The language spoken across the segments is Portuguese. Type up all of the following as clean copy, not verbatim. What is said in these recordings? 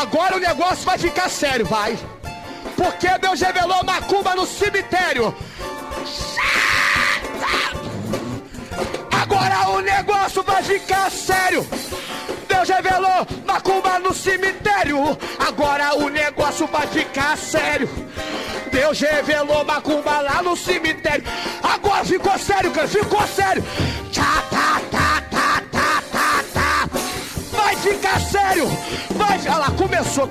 Agora o negócio vai ficar sério, vai. Porque Deus revelou macumba no cemitério. Agora o negócio vai ficar sério. Deus revelou macumba no cemitério. Agora o negócio vai ficar sério. Deus revelou macumba lá no cemitério. Agora ficou sério, cara, ficou sério. Tchá, tá, tá, tá, tá, tá, tá. Vai ficar sério. Vai, olha lá, começou.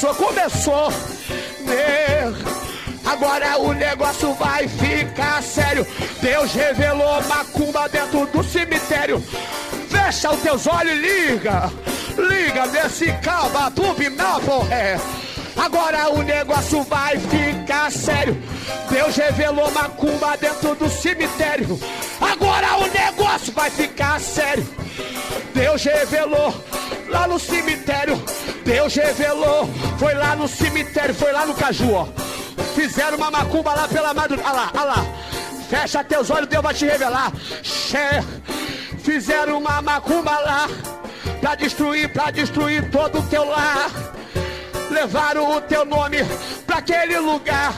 Agora o negócio vai ficar sério. Deus revelou macumba dentro do cemitério. Fecha os teus olhos e liga nesse calma do Binaporé. Agora o negócio vai ficar sério. Deus revelou macumba dentro do cemitério. Agora o negócio vai ficar sério. Deus revelou lá no cemitério. Deus revelou, foi lá no cemitério, foi lá no Caju, ó. Fizeram uma macumba lá pela madrugada. Olha lá. Fecha teus olhos, Deus vai te revelar. Fizeram uma macumba lá pra destruir todo o teu lar. Levaram o teu nome pra aquele lugar.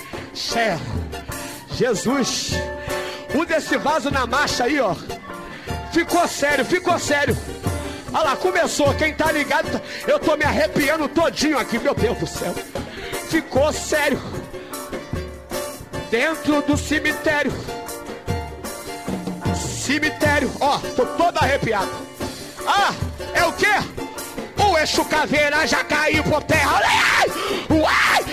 Jesus, usa esse vaso na marcha aí, ó. Ficou sério. Olha lá, começou. Quem tá ligado, eu tô me arrepiando todinho aqui, meu Deus do céu. Ficou sério. Dentro do cemitério. Ó, tô todo arrepiado. Ah, é o quê? O eixo caveira já caiu por terra. Uai!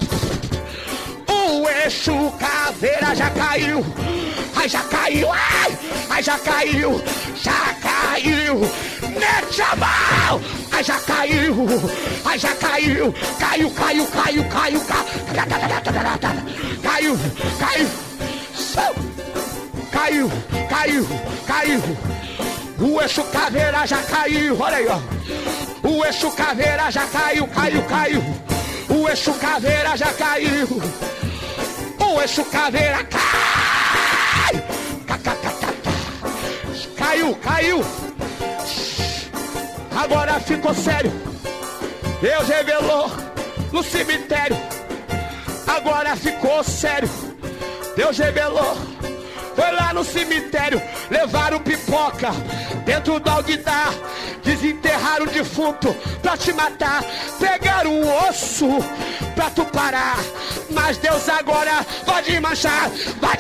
O eixo caveira já caiu. Ai, já caiu. Ai, já caiu. Mete a mão. Ai, já caiu. Caiu. O eixo caveira já caiu. Olha aí, ó. O eixo caveira já caiu. O eixo caveira já caiu. O eixo caveira cai. Caiu. Agora ficou sério. Deus revelou no cemitério. Agora ficou sério. Deus revelou. Foi lá no cemitério. Levaram pipoca dentro do alguidar. Desenterraram o defunto pra te matar. Pegaram o osso pra tu parar. Mas Deus agora vai te manchar.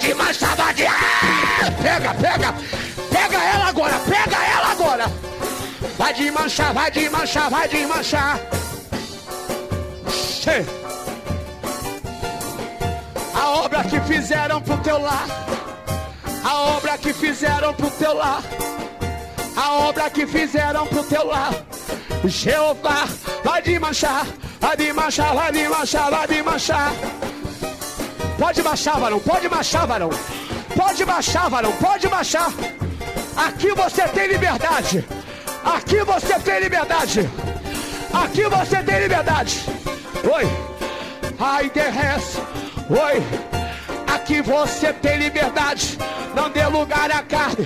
Pega ela agora. Vai te manchar. A obra que fizeram pro teu lar. A obra que fizeram pro teu lar. Jeová vai te manchar. Pode marchar, varão. Pode marchar. Aqui você tem liberdade. Oi. Ai, derrece. Oi. Aqui você tem liberdade. Não dê lugar à carne.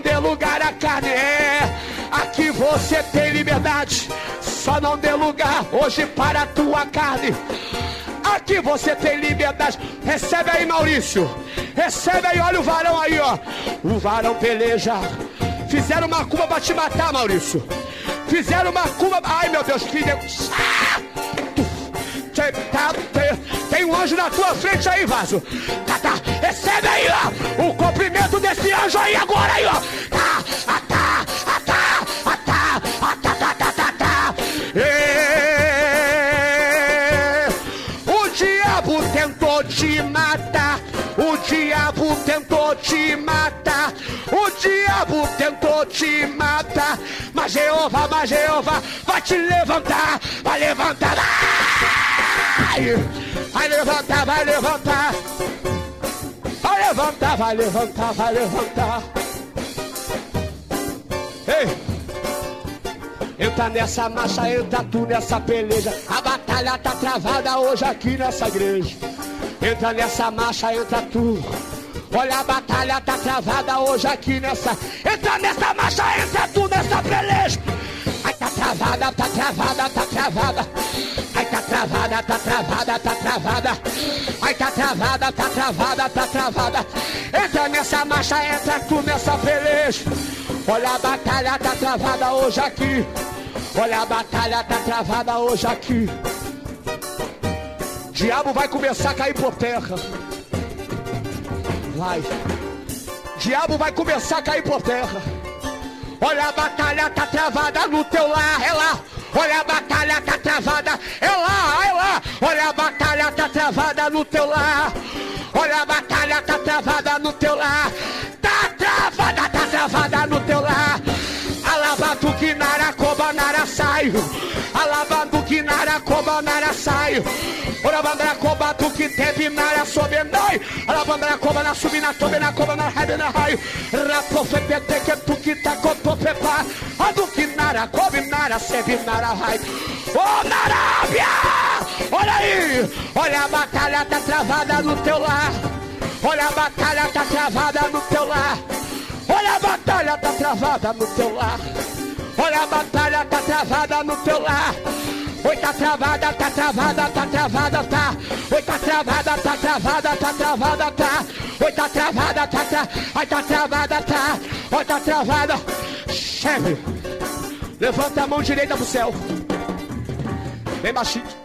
Aqui você tem liberdade. Só não dê lugar hoje para a tua carne. Aqui você tem liberdade. Recebe aí, Maurício. Olha o varão aí, ó. O varão peleja. Fizeram uma macumba pra te matar, Maurício. Ai, meu Deus, que Deus. Tem um anjo na tua frente aí, vaso. Tá. Recebe aí, ó. O cumprimento desse anjo aí agora, aí, ó. O diabo tentou te matar. Mas Jeová vai te levantar. Vai levantar. Ei! Entra nessa marcha, entra tu nessa peleja. A batalha tá travada hoje aqui nessa igreja. Entra nessa marcha, entra tu. Olha, a batalha tá travada hoje aqui nessa. Entra nessa marcha, entra tu nessa peleja. Ai, tá travada, tá travada, tá travada. Ai, tá travada, tá travada, tá travada. Ai, tá travada, tá travada, tá travada. Entra nessa marcha, entra tu nessa peleja. Olha a batalha, tá travada hoje aqui. Olha a batalha, tá travada hoje aqui. Diabo vai começar a cair por terra. Vai. Diabo vai começar a cair por terra. Olha a batalha, tá travada no teu lar, é lá. Olha a batalha, tá travada, é lá, é lá. Olha a batalha, tá travada no teu lar. Olha a batalha, tá travada no teu lar. Tá travada no teu lar. Alabado que nara coba nara saio. Alabado que nara coba nara saio. Ora bandra coba tu que teve nara sobe noi. Alabandra coba na subina tobe na coba na rede na raio. Rapofete que tu que tá coto pepa. Ado que nara cobe nara sebe nara raio. Ô Narábia! Olha aí! Olha a batalha tá travada no teu lar. Olha a batalha tá travada no teu lar. Olha a batalha tá travada no teu lar. Olha a batalha tá travada no teu lar. Oi, tá travada, tá travada, tá travada, tá. Oi, tá travada, tá travada, tá travada, tá. Oi, tá travada, tá travada. Ai, tá travada, tá. Oi, tá travada. Chefe, levanta a mão direita pro céu. Bem baixinho.